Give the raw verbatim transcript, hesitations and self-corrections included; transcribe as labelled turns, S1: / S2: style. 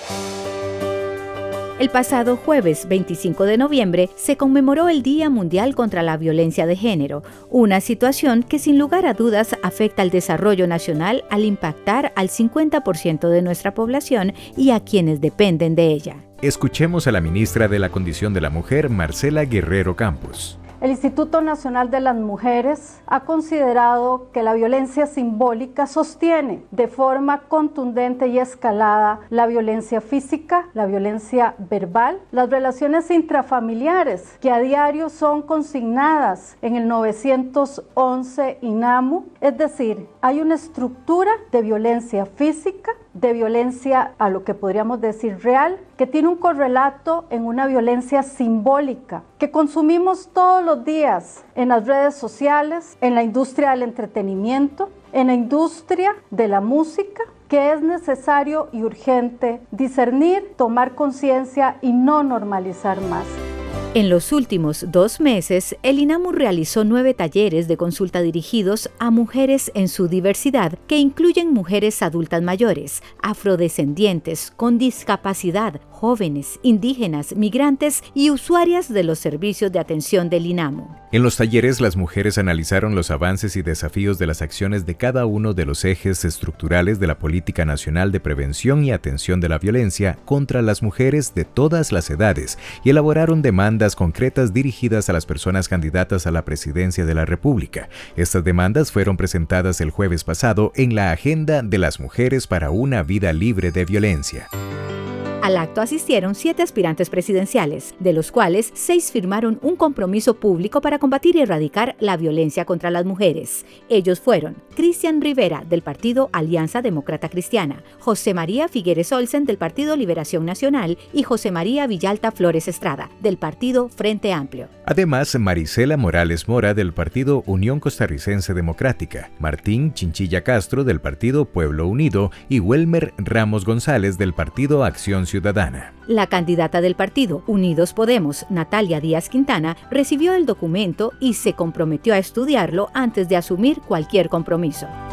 S1: El pasado jueves veinticinco de noviembre se conmemoró el Día Mundial contra la Violencia de Género, una situación que sin lugar a dudas afecta al desarrollo nacional al impactar al cincuenta por ciento de nuestra población y a quienes dependen de ella.
S2: Escuchemos a la ministra de la Condición de la Mujer, Marcela Guerrero Campos.
S3: El Instituto Nacional de las Mujeres ha considerado que la violencia simbólica sostiene de forma contundente y escalada la violencia física, la violencia verbal, las relaciones intrafamiliares que a diario son consignadas en el novecientos once INAMU. Es decir, hay una estructura de violencia física, de violencia a lo que podríamos decir real, que tiene un correlato en una violencia simbólica que consumimos todos los días en las redes sociales, en la industria del entretenimiento, en la industria de la música, que es necesario y urgente discernir, tomar conciencia y no normalizar más.
S1: En los últimos dos meses, el INAMU realizó nueve talleres de consulta dirigidos a mujeres en su diversidad, que incluyen mujeres adultas mayores, afrodescendientes, con discapacidad, jóvenes, indígenas, migrantes y usuarias de los servicios de atención del INAMU.
S2: En los talleres, las mujeres analizaron los avances y desafíos de las acciones de cada uno de los ejes estructurales de la Política Nacional de Prevención y Atención de la Violencia contra las mujeres de todas las edades y elaboraron demandas concretas dirigidas a las personas candidatas a la presidencia de la República. Estas demandas fueron presentadas el jueves pasado en la Agenda de las Mujeres para una Vida Libre de Violencia.
S1: Al acto asistieron siete aspirantes presidenciales, de los cuales seis firmaron un compromiso público para combatir y erradicar la violencia contra las mujeres. Ellos fueron Cristian Rivera, del Partido Alianza Demócrata Cristiana, José María Figueres Olsen, del Partido Liberación Nacional, y José María Villalta Flores Estrada, del Partido Frente Amplio.
S2: Además, Marisela Morales Mora, del Partido Unión Costarricense Democrática, Martín Chinchilla Castro, del Partido Pueblo Unido, y Welmer Ramos González, del Partido Acción Ciudadana.
S1: La candidata del partido Unidos Podemos, Natalia Díaz Quintana, recibió el documento y se comprometió a estudiarlo antes de asumir cualquier compromiso.